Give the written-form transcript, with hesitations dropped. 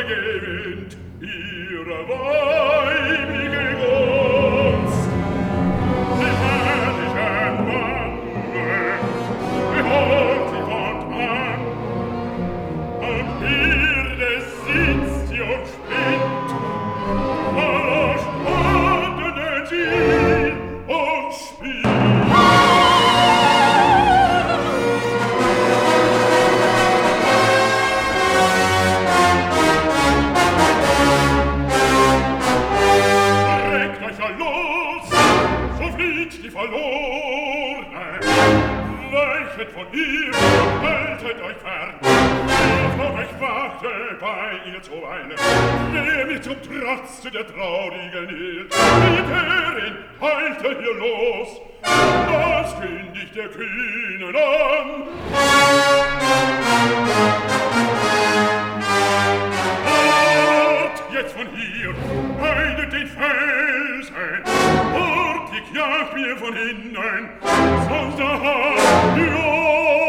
gewinnt ihre weibige Gunst. Die herrlichen Manne, behold sie fortan, am Herde sitzt sie und spinnt, verspannene Ziel und spielt. Die Verlorene, weichet von ihr und haltet euch fern. Wer von euch warte bei ihr zuweilen, wer mir zum Trotz der traurigen hielt, die Herrin halte hier los, das kündigt der Kühnen an. Hort jetzt von hier, heidet den Felsen, hort, ich jag mir von hinnen, sonst da, ja,